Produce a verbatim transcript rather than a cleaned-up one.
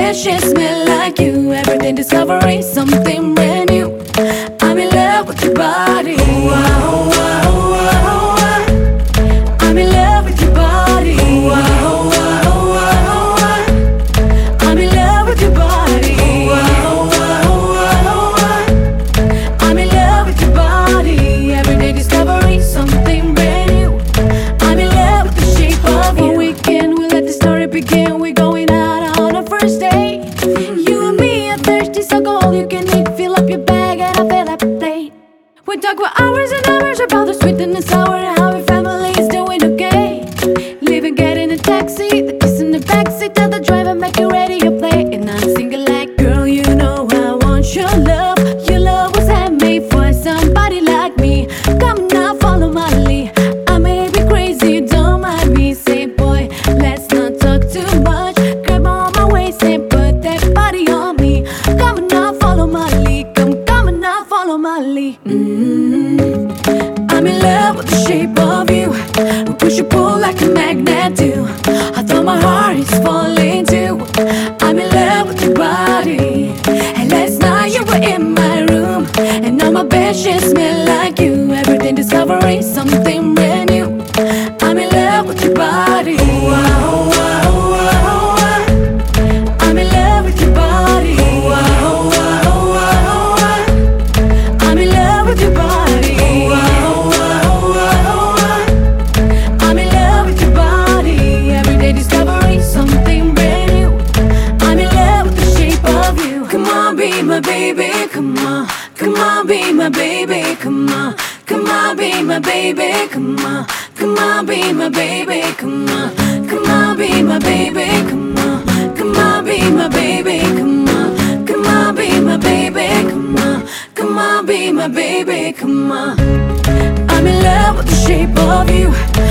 bed sheets smell like you. Everything discovery, something brand new. I'm in love with your body. Wow, wow, wow, wow. I'm in love with your body. Wow, wow, wow, wow. I'm in love with your body. Wow, wow, wow, wow. I'm in love with your body. Everyday discovery, something brand new. I'm in love with the shape of you. For weekend, we let the story begin. We're going out on a first date. You and me are thirsty, so go all you can eat. Fill up your bag and I'll fill up a plate. We talk for hours and hours about the sweet and the sour and how our family is doing okay. Leaving, get in a taxi, the kiss in the backseat, tell the driver make you ready to play. And I'm singing like, girl, you know I want your love. Your love was handmade for somebody like me. Come now, follow my lead. I may be crazy, don't mind me. Say, boy, let's not talk too much. Grab on my waist and put that body on me. Come now, follow my lead. Come, come now, follow my lead. Mm-hmm. I'm in love with the shape of you. We push and pull like a magnet do. I thought my heart is falling too. I'm in love with your body. And last night you were in my room, and now my bed sheets smell like you. Everything discovery, something brand new. I'm in love with your body. Wow, wow, wow, wow. I'm in love with your body. Wow, wow, wow, wow. I'm in love with your body. Wow, wow, wow, wow. I'm in love with your body. Everyday discovery, something brand new. I'm in love with the shape of you. Come on, be my baby, come on. Come on, be my baby, come on. Come on, be my baby, come on. Come on, be my baby, come on. Come on, be my baby, come on. Come on, be my baby, come on. Come on, be my baby, come on. Come on, be my baby, come on. I'm in love with the shape of you.